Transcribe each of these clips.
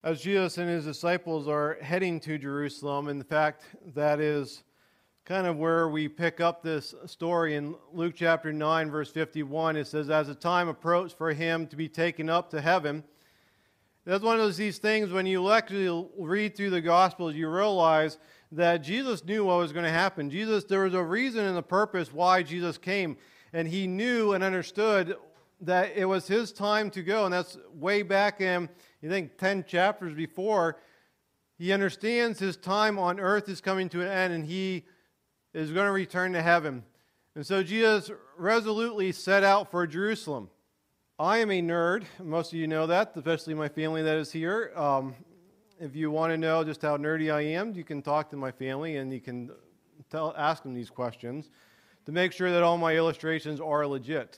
As Jesus and his disciples are heading to Jerusalem, in fact, that is kind of where we pick up this story in Luke chapter 9, verse 51. It says, as the time approached for him to be taken up to heaven. That's one of these things when you actually read through the Gospels, you realize that Jesus knew what was going to happen. There was a reason and a purpose why Jesus came, and he knew and understood that it was his time to go, and that's way back in, 10 chapters before. He understands his time on earth is coming to an end, and he is going to return to heaven. And so Jesus resolutely set out for Jerusalem. I am a nerd. Most of you know that, especially my family that is here. If you want to know just how nerdy I am, you can talk to my family, and you can ask them these questions to make sure that all my illustrations are legit.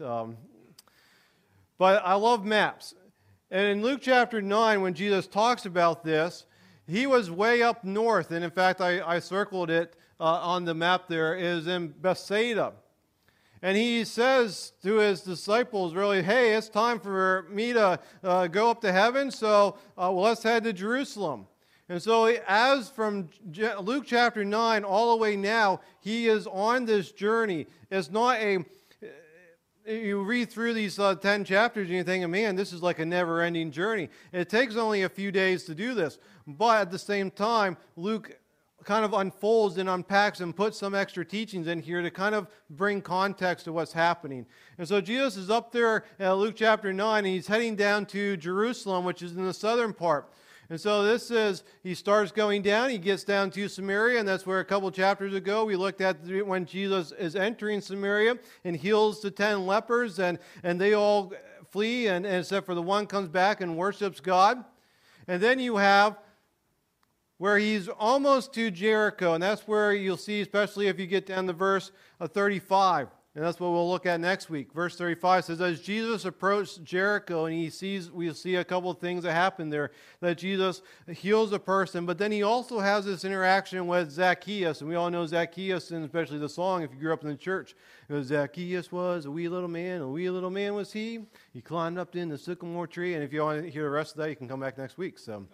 But I love maps. And in Luke chapter 9, when Jesus talks about this, he was way up north. And in fact, I circled it on the map there. It is in Bethsaida. And he says to his disciples, really, hey, it's time for me to go up to heaven, so let's head to Jerusalem. And so as from Luke chapter 9 all the way now, he is on this journey. It's not you read through these 10 chapters and you think, man, this is like a never-ending journey. It takes only a few days to do this. But at the same time, Luke kind of unfolds and unpacks and puts some extra teachings in here to kind of bring context to what's happening. And so Jesus is up there in Luke chapter 9, and he's heading down to Jerusalem, which is in the southern part. And so he starts going down, he gets down to Samaria, and that's where a couple chapters ago we looked at when Jesus is entering Samaria and heals the 10 lepers, and they all flee, and except for the one comes back and worships God. And then you have where he's almost to Jericho, and that's where you'll see, especially if you get down to verse 35. And that's what we'll look at next week. Verse 35 says, as Jesus approached Jericho, and we'll see a couple of things that happen there, that Jesus heals a person, but then he also has this interaction with Zacchaeus, and we all know Zacchaeus, and especially the song, if you grew up in the church. Zacchaeus was a wee little man was he. He climbed up in the sycamore tree, and if you want to hear the rest of that, you can come back next week. So,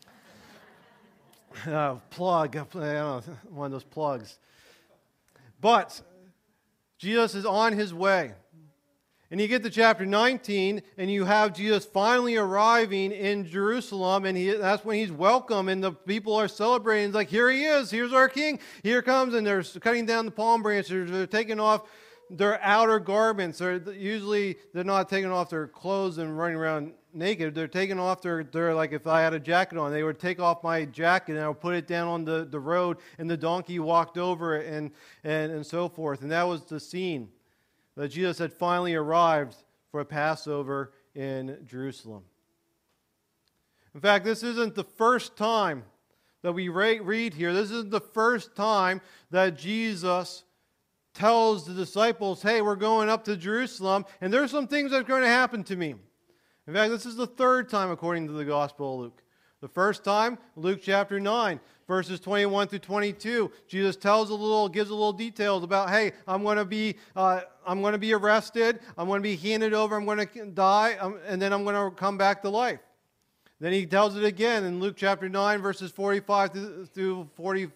plug, one of those plugs. But Jesus is on his way. And you get to chapter 19, and you have Jesus finally arriving in Jerusalem, and that's when he's welcome, and the people are celebrating. It's like, here he is, here's our king, here comes, and they're cutting down the palm branches, they're taking off their outer garments. They're not taking off their clothes and running around naked. They're taking off they're like, if I had a jacket on, they would take off my jacket and I would put it down on the road, and the donkey walked over it, and so forth. And that was the scene that Jesus had finally arrived for a Passover in Jerusalem. In fact, this isn't the first time that we read here. This isn't the first time that Jesus tells the disciples, hey, we're going up to Jerusalem, and there's some things that are going to happen to me. In fact, this is the third time according to the Gospel of Luke. The first time, Luke chapter 9, verses 21 through 22. Jesus gives a little details about, hey, I'm going to be arrested, I'm going to be handed over, I'm going to die, and then I'm going to come back to life. Then he tells it again in Luke chapter 9, verses 44 through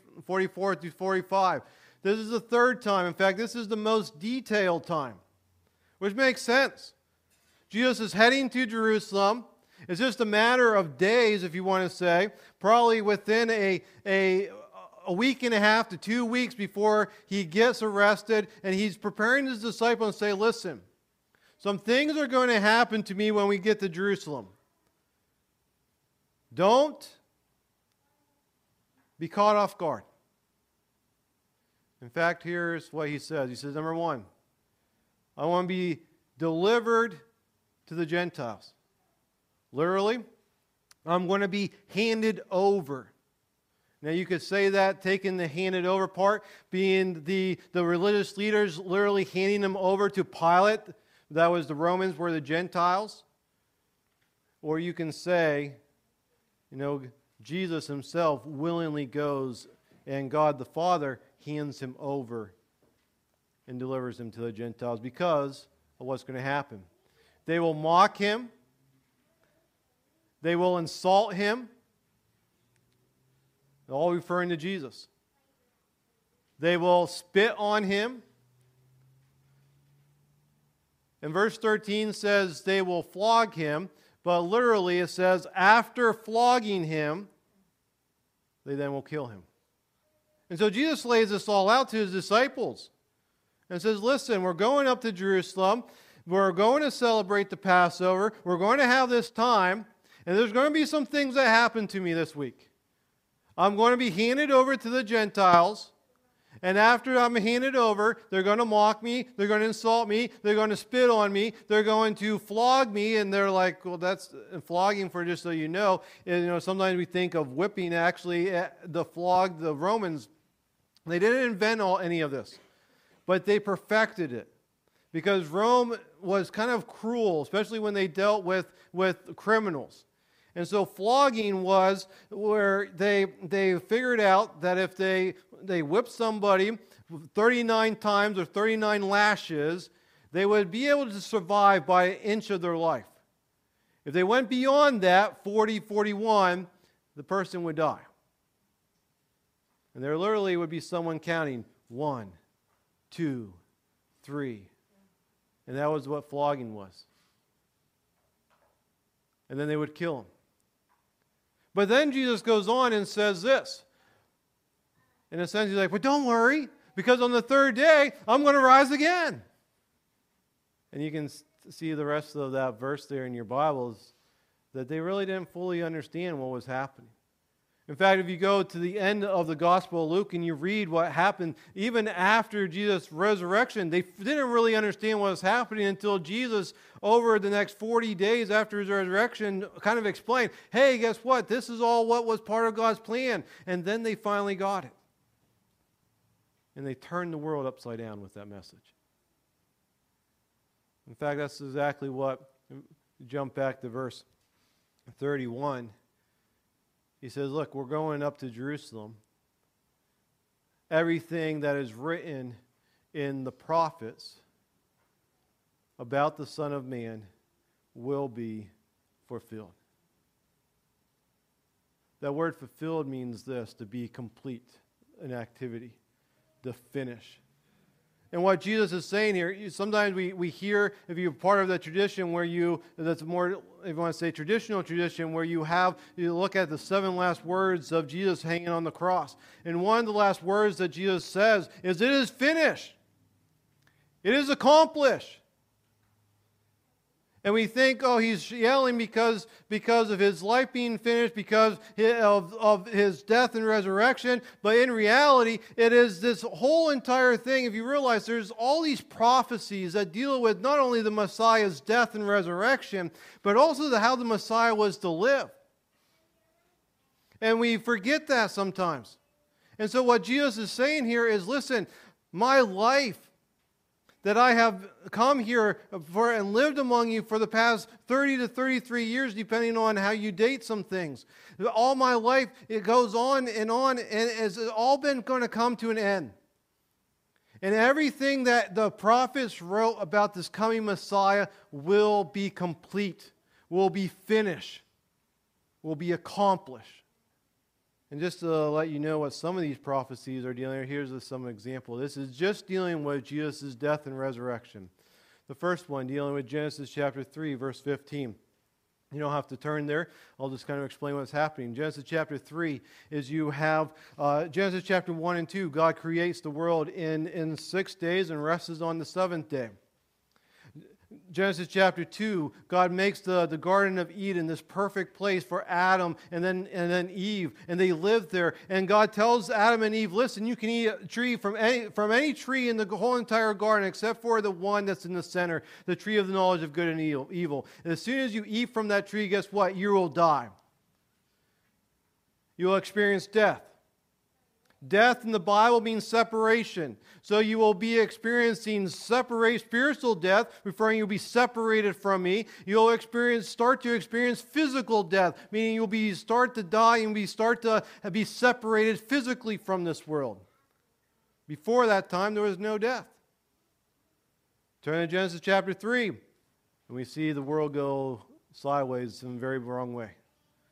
45. This is the third time. In fact, this is the most detailed time, which makes sense. Jesus is heading to Jerusalem. It's just a matter of days, if you want to say, probably within a week and a half to 2 weeks before he gets arrested, and he's preparing his disciples and say, listen, some things are going to happen to me when we get to Jerusalem. Don't be caught off guard. In fact, here's what he says. He says, number one, I want to be delivered to the Gentiles. Literally, I'm going to be handed over. Now you could say that, taking the handed over part, being the religious leaders literally handing them over to Pilate. That was the Romans, were the Gentiles. Or you can say, Jesus himself willingly goes, and God the Father hands him over and delivers him to the Gentiles because of what's going to happen. They will mock him. They will insult him. all referring to Jesus. They will spit on him. And verse 13 says they will flog him, but literally it says after flogging him, they then will kill him. And so Jesus lays this all out to his disciples and says, listen, we're going up to Jerusalem. We're going to celebrate the Passover. We're going to have this time, and there's going to be some things that happen to me this week. I'm going to be handed over to the Gentiles. And after I'm handed over, they're going to mock me, they're going to insult me, they're going to spit on me, they're going to flog me, and they're like, well, that's flogging, for just so you know. And, sometimes we think of whipping. Actually, the Romans, they didn't invent any of this, but they perfected it. Because Rome was kind of cruel, especially when they dealt with criminals. And so flogging was where they figured out that if they whipped somebody 39 times or 39 lashes, they would be able to survive by an inch of their life. If they went beyond that, 40, 41, the person would die. And there literally would be someone counting 1, 2, 3. And that was what flogging was. And then they would kill him. But then Jesus goes on and says this. In a sense, he's like, but don't worry, because on the third day, I'm going to rise again. And you can see the rest of that verse there in your Bibles, that they really didn't fully understand what was happening. In fact, if you go to the end of the Gospel of Luke and you read what happened, even after Jesus' resurrection, they didn't really understand what was happening until Jesus, over the next 40 days after his resurrection, kind of explained, hey, guess what? This is all what was part of God's plan. And then they finally got it. And they turned the world upside down with that message. In fact, that's exactly what, jump back to verse 31. He says, look, we're going up to Jerusalem. Everything that is written in the prophets about the Son of Man will be fulfilled. That word fulfilled means this, to be complete in activity, to finish. And what Jesus is saying here, sometimes we hear, if you're part of the tradition that's more, if you want to say traditional tradition, where you look at the 7 last words of Jesus hanging on the cross. And one of the last words that Jesus says is, it is finished. It is accomplished. And we think, oh, he's yelling because of his life being finished, because of his death and resurrection. But in reality, it is this whole entire thing. If you realize there's all these prophecies that deal with not only the Messiah's death and resurrection, but also how the Messiah was to live. And we forget that sometimes. And so what Jesus is saying here is, listen, my life that I have come here for and lived among you for the past 30 to 33 years, depending on how you date some things. All my life, it goes on, and it's all been going to come to an end. And everything that the prophets wrote about this coming Messiah will be complete, will be finished, will be accomplished. And just to let you know what some of these prophecies are dealing with, here's some example. This is just dealing with Jesus' death and resurrection. The first one dealing with Genesis chapter 3, verse 15. You don't have to turn there. I'll just kind of explain what's happening. Genesis chapter 3 is you have Genesis chapter 1 and 2. God creates the world in 6 days and rests on the 7th day. Genesis chapter 2, God makes the Garden of Eden this perfect place for Adam and then Eve, and they live there. And God tells Adam and Eve, listen, you can eat a tree from any tree in the whole entire garden except for the one that's in the center, the tree of the knowledge of good and evil. And as soon as you eat from that tree, guess what? You will die. You will experience death. Death in the Bible means separation. So you will be experiencing spiritual death, referring you'll be separated from me. You'll start to experience physical death, meaning you'll start to die and start to be separated physically from this world. Before that time, there was no death. Turn to Genesis chapter 3, and we see the world go sideways in a very wrong way.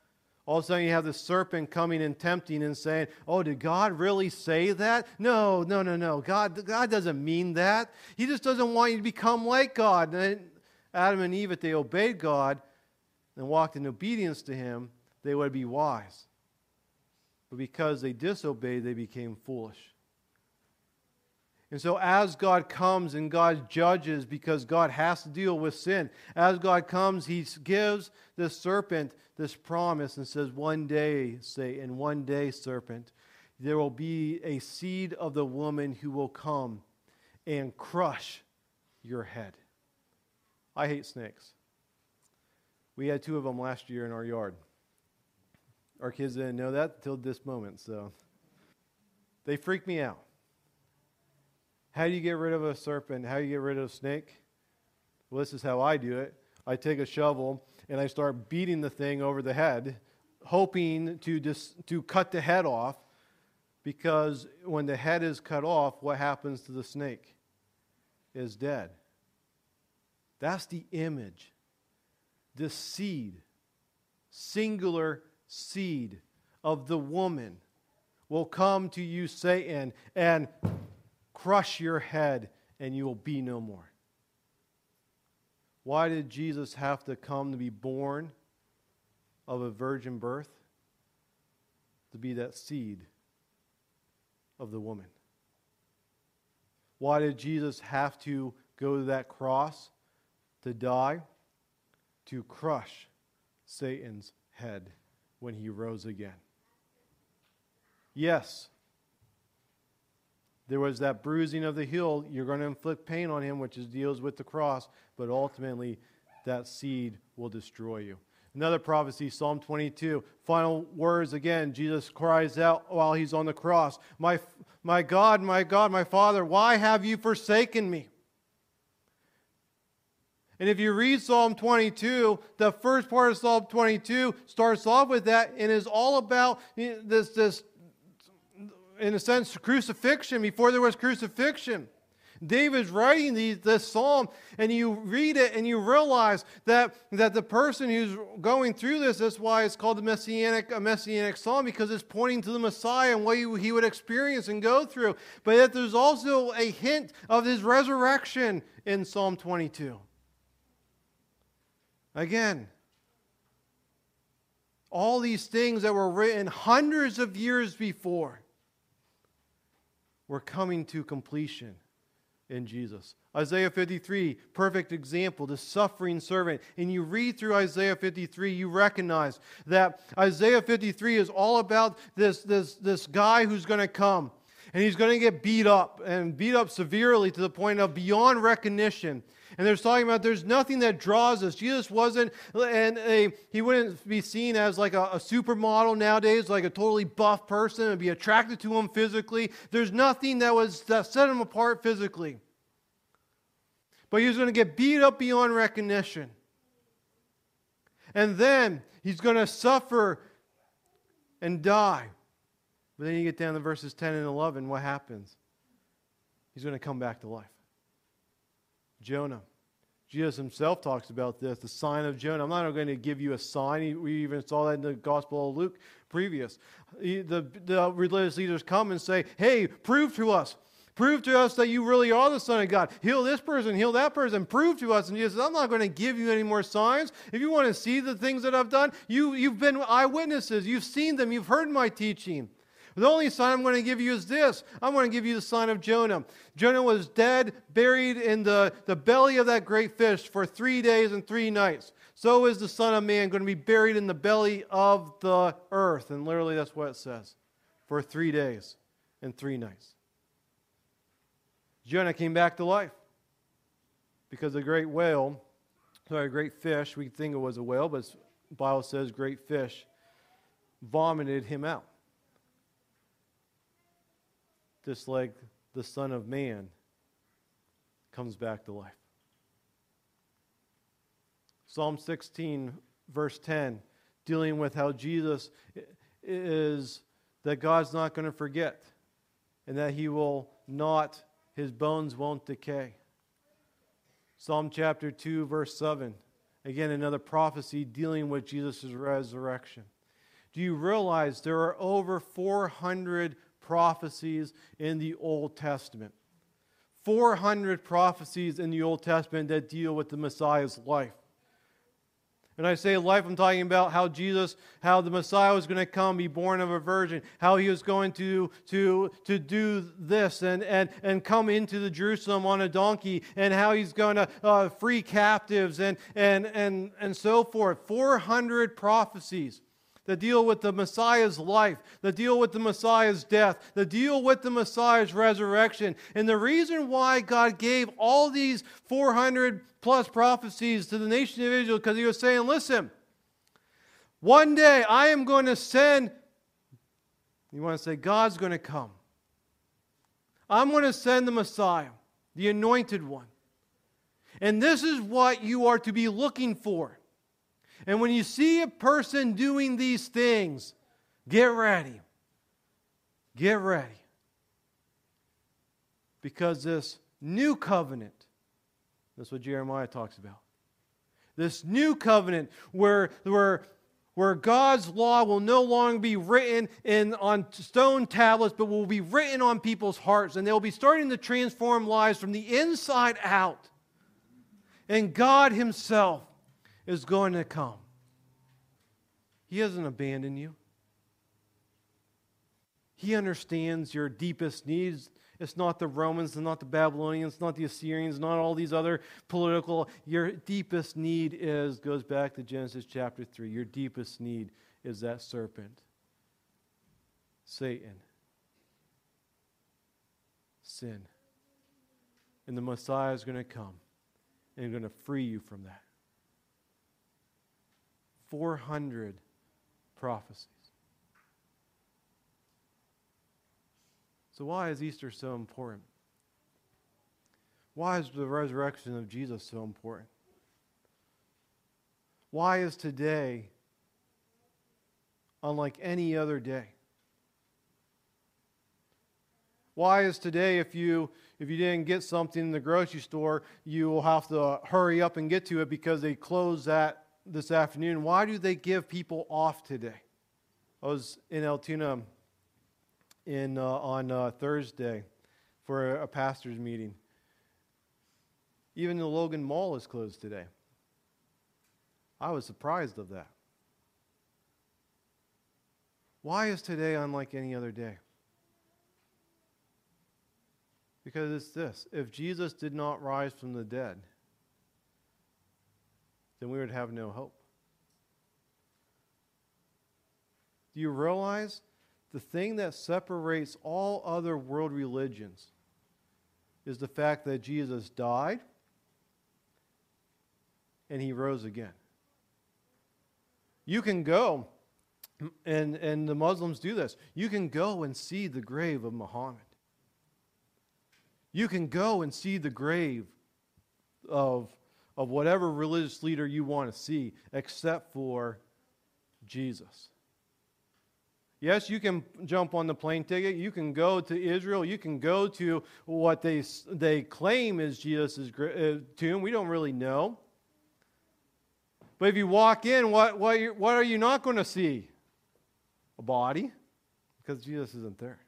All of a sudden you have the serpent coming and tempting and saying, oh, did God really say that? No. God doesn't mean that. He just doesn't want you to become like God. And Adam and Eve, if they obeyed God and walked in obedience to Him, they would be wise. But because they disobeyed, they became foolish. And so as God comes and God judges, because God has to deal with sin, as God comes, He gives the serpent this promise and says, one day, Satan, one day, serpent, there will be a seed of the woman who will come and crush your head. I hate snakes. We had 2 of them last year in our yard. Our kids didn't know that until this moment, so they freak me out. How do you get rid of a serpent? How do you get rid of a snake? Well, this is how I do it. I take a shovel and I start beating the thing over the head, hoping to cut the head off, because when the head is cut off, what happens to the snake? It is dead. That's the image. This seed, singular seed of the woman, will come to you, Satan, and crush your head, and you will be no more. Why did Jesus have to come to be born of a virgin birth? To be that seed of the woman. Why did Jesus have to go to that cross to die? To crush Satan's head when He rose again. Yes, there was that bruising of the heel. You're going to inflict pain on Him, which deals with the cross, but ultimately that seed will destroy you. Another prophecy, Psalm 22. Final words again. Jesus cries out while He's on the cross, my God, my Father, why have you forsaken me? And if you read Psalm 22, the first part of Psalm 22 starts off with that and is all about this in a sense, crucifixion, before there was crucifixion. David's writing this psalm, and you read it and you realize that the person who's going through this, that's why it's called a messianic psalm, because it's pointing to the Messiah and what he would experience and go through. But yet there's also a hint of His resurrection in Psalm 22. Again, all these things that were written hundreds of years before were coming to completion in Jesus. Isaiah 53, perfect example, the suffering servant. And you read through Isaiah 53, you recognize that Isaiah 53 is all about this guy who's going to come. And he's going to get beat up, and beat up severely to the point of beyond recognition. And they're talking about there's nothing that draws us. Jesus wasn't, he wouldn't be seen as like a supermodel nowadays, like a totally buff person and be attracted to him physically. There's nothing that set him apart physically. But he was going to get beat up beyond recognition. And then he's going to suffer and die. But then you get down to verses 10 and 11, what happens? He's going to come back to life. Jonah. Jesus Himself talks about this, the sign of Jonah. I'm not going to give you a sign. We even saw that in the Gospel of Luke previous. The religious leaders come and say, hey, prove to us that you really are the Son of God. Heal this person, heal that person, prove to us. And Jesus says, I'm not going to give you any more signs. If you want to see the things that I've done, you've been eyewitnesses. You've seen them. You've heard my teaching. The only sign I'm going to give you is this. I'm going to give you the sign of Jonah. Jonah was dead, buried in the belly of that great fish for 3 days and 3 nights. So is the Son of Man going to be buried in the belly of the earth. And literally that's what it says. For 3 days and 3 nights. Jonah came back to life. Because a great fish, we think it was a whale, but the Bible says great fish, vomited him out. Just like the Son of Man comes back to life. Psalm 16, verse 10, dealing with how Jesus is, that God's not going to forget, and that He will not, His bones won't decay. Psalm chapter 2, verse 7, again another prophecy dealing with Jesus' resurrection. Do you realize there are over 400 prophecies in the Old Testament? 400 prophecies in the Old Testament that deal with the Messiah's life. And I say life, I'm talking about how the Messiah was going to come, be born of a virgin, how he was going to do this and come into the Jerusalem on a donkey, and how he's going to free captives and so forth. 400 prophecies that deal with the Messiah's life, that deal with the Messiah's death, that deal with the Messiah's resurrection. And the reason why God gave all these 400 plus prophecies to the nation of Israel, because he was saying, listen, one day I am going to send, you want to say, God's going to come. I'm going to send the Messiah, the anointed one. And this is what you are to be looking for. And when you see a person doing these things, get ready. Get ready. Because this new covenant, that's what Jeremiah talks about. This new covenant where God's law will no longer be written on stone tablets, but will be written on people's hearts. And they'll be starting to transform lives from the inside out. And God himself is going to come. He hasn't abandoned you. He understands your deepest needs. It's not the Romans, it's not the Babylonians, it's not the Assyrians, not all these other political. Your deepest need goes back to Genesis chapter 3. Your deepest need is that serpent, Satan, sin. And the Messiah is going to come and going to free you from that. 400 prophecies. So why is Easter so important? Why is the resurrection of Jesus so important? Why is today unlike any other day? Why is today, if you didn't get something in the grocery store, you will have to hurry up and get to it because they close that this afternoon? Why do they give people off today? I was in Altoona on Thursday for a pastor's meeting. Even the Logan Mall is closed today. I was surprised of that. Why is today unlike any other day? Because it's this: if Jesus did not rise from the dead, then we would have no hope. Do you realize the thing that separates all other world religions is the fact that Jesus died and he rose again? You can go, and the Muslims do this, you can go and see the grave of Muhammad. You can go and see the grave of whatever religious leader you want to see, except for Jesus. Yes, you can jump on the plane ticket. You can go to Israel. You can go to what they claim is Jesus' tomb. We don't really know. But if you walk in, what are you not going to see? A body, because Jesus isn't there.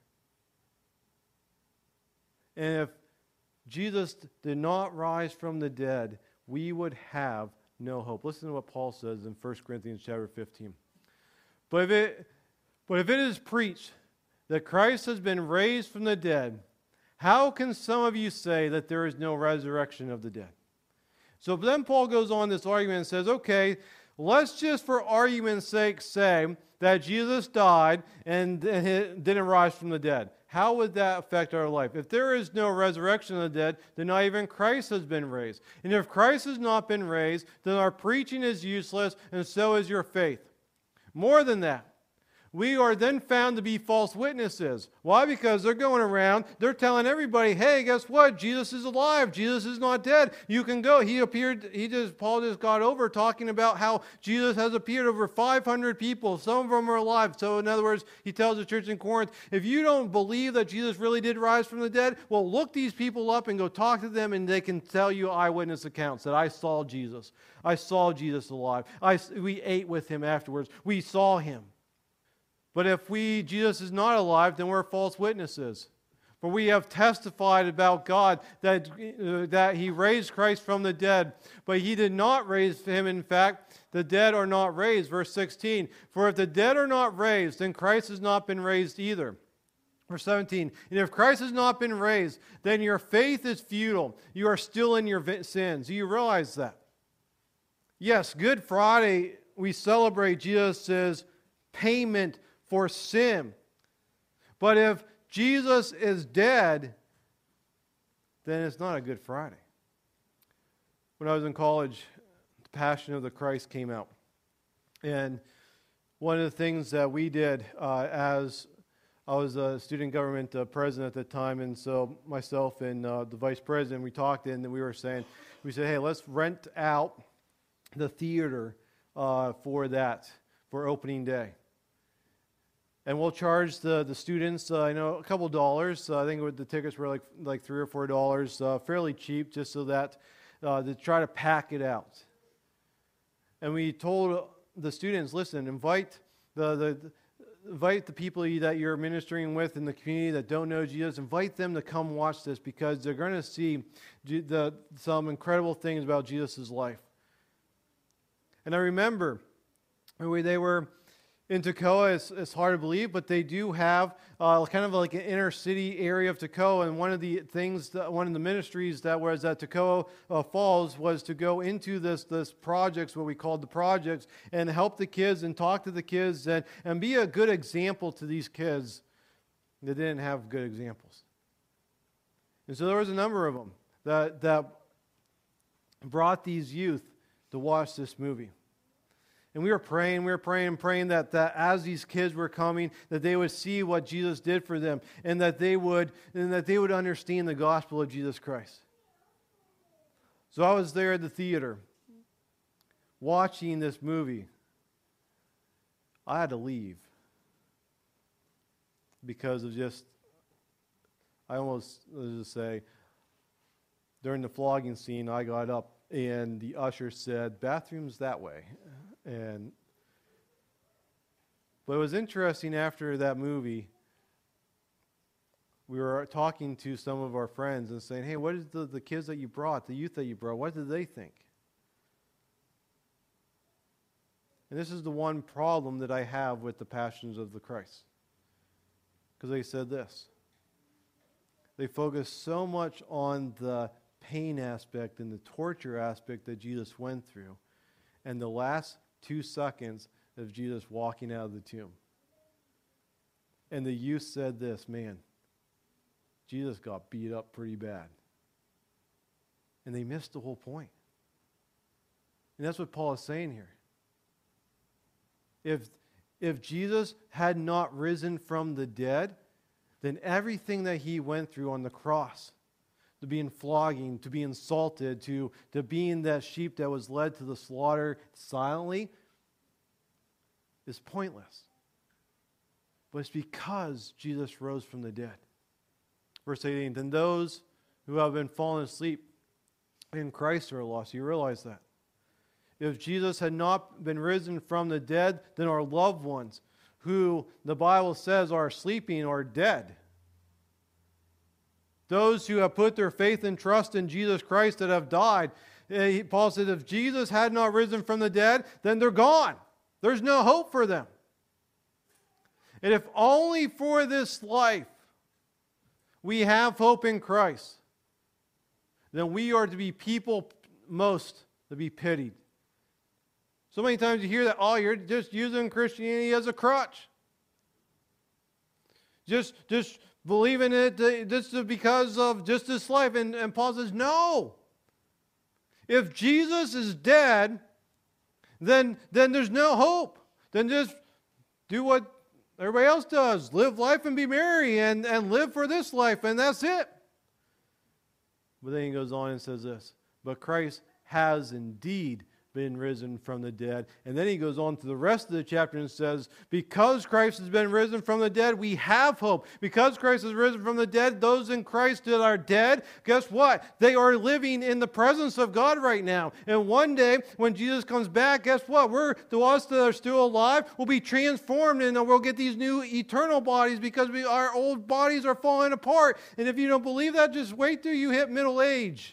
And if Jesus did not rise from the dead, we would have no hope. Listen to what Paul says in 1 Corinthians chapter 15. But if it is preached that Christ has been raised from the dead, how can some of you say that there is no resurrection of the dead? So then Paul goes on this argument and says, okay, let's just for argument's sake say that Jesus died and didn't rise from the dead. How would that affect our life? If there is no resurrection of the dead, then not even Christ has been raised. And if Christ has not been raised, then our preaching is useless, and so is your faith. More than that, we are then found to be false witnesses. Why? Because they're going around, they're telling everybody, hey, guess what? Jesus is alive. Jesus is not dead. You can go. Paul just got over talking about how Jesus has appeared over 500 people. Some of them are alive. So in other words, he tells the church in Corinth, if you don't believe that Jesus really did rise from the dead, well, look these people up and go talk to them, and they can tell you eyewitness accounts that I saw Jesus. I saw Jesus alive. We ate with him afterwards. We saw him. But if Jesus is not alive, then we're false witnesses. For we have testified about God that He raised Christ from the dead. But He did not raise Him. In fact, the dead are not raised. Verse 16. For if the dead are not raised, then Christ has not been raised either. Verse 17. And if Christ has not been raised, then your faith is futile. You are still in your sins. Do you realize that? Yes, Good Friday, we celebrate Jesus' payment for sin. But if Jesus is dead, then it's not a Good Friday. When I was in college, The Passion of the Christ came out. And one of the things that we did as I was a student government president at the time, and so myself and the vice president, we talked and we said, hey, let's rent out the theater for opening day. And we'll charge the students, a couple dollars. I think the tickets were like $3 or $4, fairly cheap, just so that to try to pack it out. And we told the students, listen, invite the people that you're ministering with in the community that don't know Jesus. Invite them to come watch this because they're going to see some incredible things about Jesus' life. And I remember they were in Toccoa. It's hard to believe, but they do have kind of like an inner city area of Toccoa. And one of the ministries that was at Toccoa Falls was to go into this projects, what we called the projects, and help the kids and talk to the kids and be a good example to these kids that didn't have good examples. And so there was a number of them that brought these youth to watch this movie. And we were praying that as these kids were coming, that they would see what Jesus did for them, and that they would understand the gospel of Jesus Christ. So I was there at the theater, watching this movie. I had to leave because of let's just say, during the flogging scene, I got up and the usher said, "Bathroom's that way." But it was interesting after that movie, we were talking to some of our friends and saying, hey, what is the kids that you brought, the youth that you brought, what did they think? And this is the one problem that I have with the Passions of the Christ. Because they said this. They focused so much on the pain aspect and the torture aspect that Jesus went through, and the last 2 seconds of Jesus walking out of the tomb. And the youth said this, man, Jesus got beat up pretty bad. And they missed the whole point. And that's what Paul is saying here. If Jesus had not risen from the dead, then everything that he went through on the cross, to being flogging, to be insulted, to being that sheep that was led to the slaughter silently, is pointless. But it's because Jesus rose from the dead. Verse 18, then those who have been fallen asleep in Christ are lost. You realize that. If Jesus had not been risen from the dead, then our loved ones, who the Bible says are sleeping, are dead. Those who have put their faith and trust in Jesus Christ that have died. Paul said, if Jesus had not risen from the dead, then they're gone. There's no hope for them. And if only for this life we have hope in Christ, then we are to be people most to be pitied. So many times you hear that, oh, you're just using Christianity as a crutch. Just believe in it just because of just this life. And Paul says, no. If Jesus is dead, then there's no hope. Then just do what everybody else does. Live life and be merry and live for this life, and that's it. But then he goes on and says this, but Christ has indeed been risen from the dead. And then he goes on to the rest of the chapter and says, because Christ has been risen from the dead, we have hope. Because Christ has risen from the dead, those in Christ that are dead, guess what? They are living in the presence of God right now. And one day, when Jesus comes back, guess what? To us that are still alive, we'll be transformed and we'll get these new eternal bodies because our old bodies are falling apart. And if you don't believe that, just wait till you hit middle age.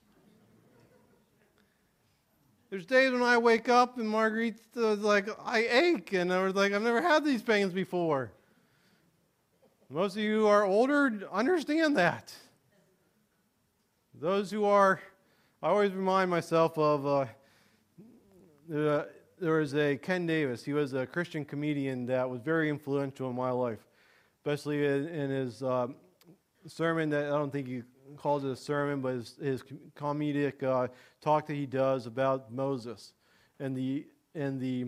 There's days when I wake up and Marguerite's like, I ache. And I was like, I've never had these pains before. Most of you who are older understand that. Those who are, I always remind myself of, there was a Ken Davis. He was a Christian comedian that was very influential in my life, especially in his sermon that I don't think he calls it a sermon, but his comedic talk that he does about Moses and the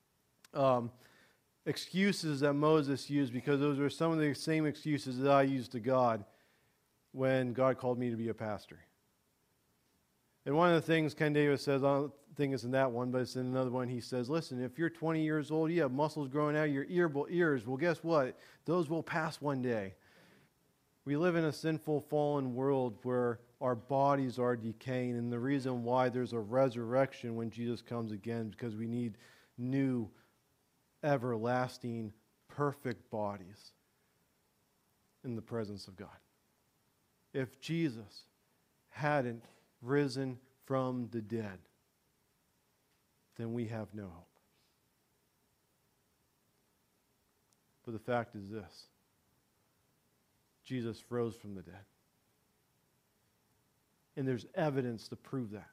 excuses that Moses used, because those were some of the same excuses that I used to God when God called me to be a pastor. And one of the things Ken Davis says, I don't think it's in that one, but it's in another one, he says, listen, if you're 20 years old, you have muscles growing out of your ears. Well, guess what? Those will pass one day. We live in a sinful, fallen world where our bodies are decaying, and the reason why there's a resurrection when Jesus comes again, because we need new, everlasting, perfect bodies in the presence of God. If Jesus hadn't risen from the dead, then we have no hope. But the fact is this: Jesus rose from the dead. And there's evidence to prove that.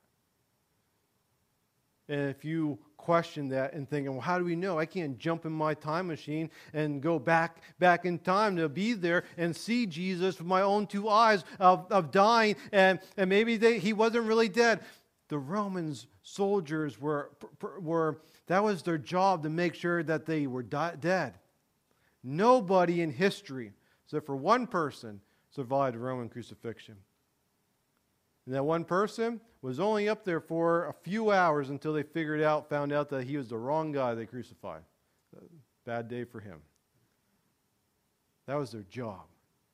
And if you question that and thinking, well, how do we know? I can't jump in my time machine and go back in time to be there and see Jesus with my own two eyes of dying, and maybe he wasn't really dead. The Romans soldiers were that was their job, to make sure that they were dead. Nobody in history, except for one person, survived a Roman crucifixion. And that one person was only up there for a few hours until they found out that he was the wrong guy they crucified. Bad day for him. That was their job.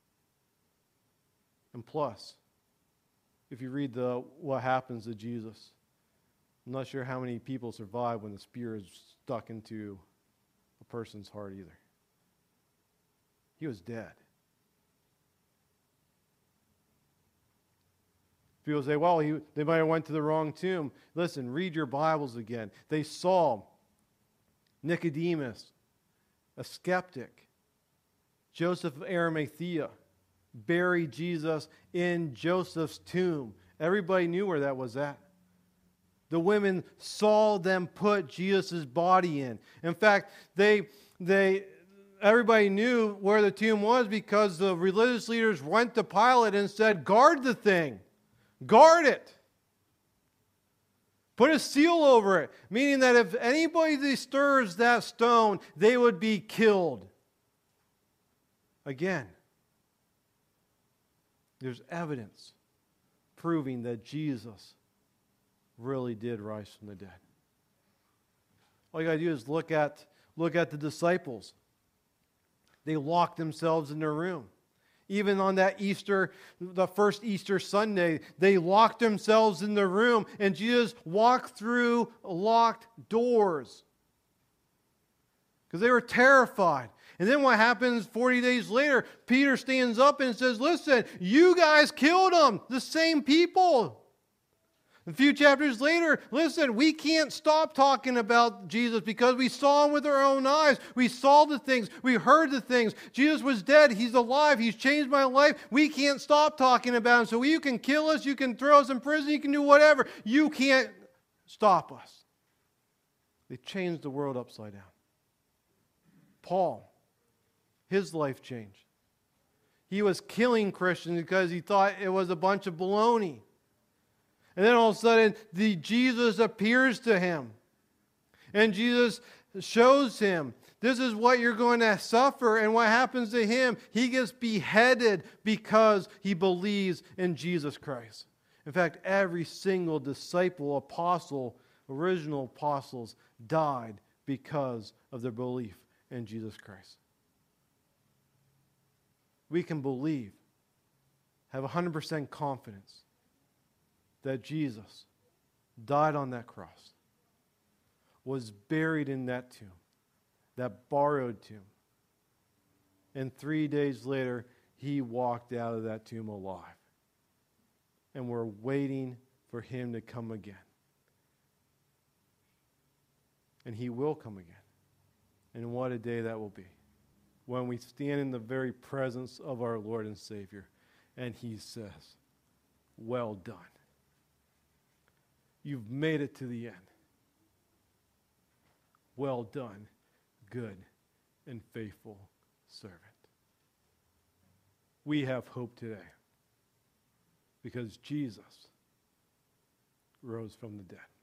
And plus, if you read what happens to Jesus, I'm not sure how many people survive when the spear is stuck into a person's heart either. He was dead. People say, well, they might have went to the wrong tomb. Listen, read your Bibles again. They saw Nicodemus, a skeptic, Joseph of Arimathea, bury Jesus in Joseph's tomb. Everybody knew where that was at. The women saw them put Jesus' body in. In fact, everybody knew where the tomb was because the religious leaders went to Pilate and said, guard the thing. Guard it. Put a seal over it, meaning that if anybody disturbs that stone, they would be killed. Again, there's evidence proving that Jesus really did rise from the dead. All you got to do is look at the disciples. They locked themselves in their room. Even on that the first Easter Sunday, they locked themselves in the room, and Jesus walked through locked doors because they were terrified. And then what happens 40 days later? Peter stands up and says, listen, you guys killed them, the same people. A few chapters later, listen, we can't stop talking about Jesus because we saw him with our own eyes. We saw the things. We heard the things. Jesus was dead. He's alive. He's changed my life. We can't stop talking about him. So you can kill us. You can throw us in prison. You can do whatever. You can't stop us. They changed the world upside down. Paul, his life changed. He was killing Christians because he thought it was a bunch of baloney. And then all of a sudden, Jesus appears to him. And Jesus shows him, this is what you're going to suffer. And what happens to him? He gets beheaded because he believes in Jesus Christ. In fact, every single disciple, apostle, original apostles died because of their belief in Jesus Christ. We can believe, have 100% confidence that Jesus died on that cross, was buried in that tomb, that borrowed tomb, and 3 days later, he walked out of that tomb alive. And we're waiting for him to come again. And he will come again. And what a day that will be, when we stand in the very presence of our Lord and Savior, and he says, well done. You've made it to the end. Well done, good and faithful servant. We have hope today because Jesus rose from the dead.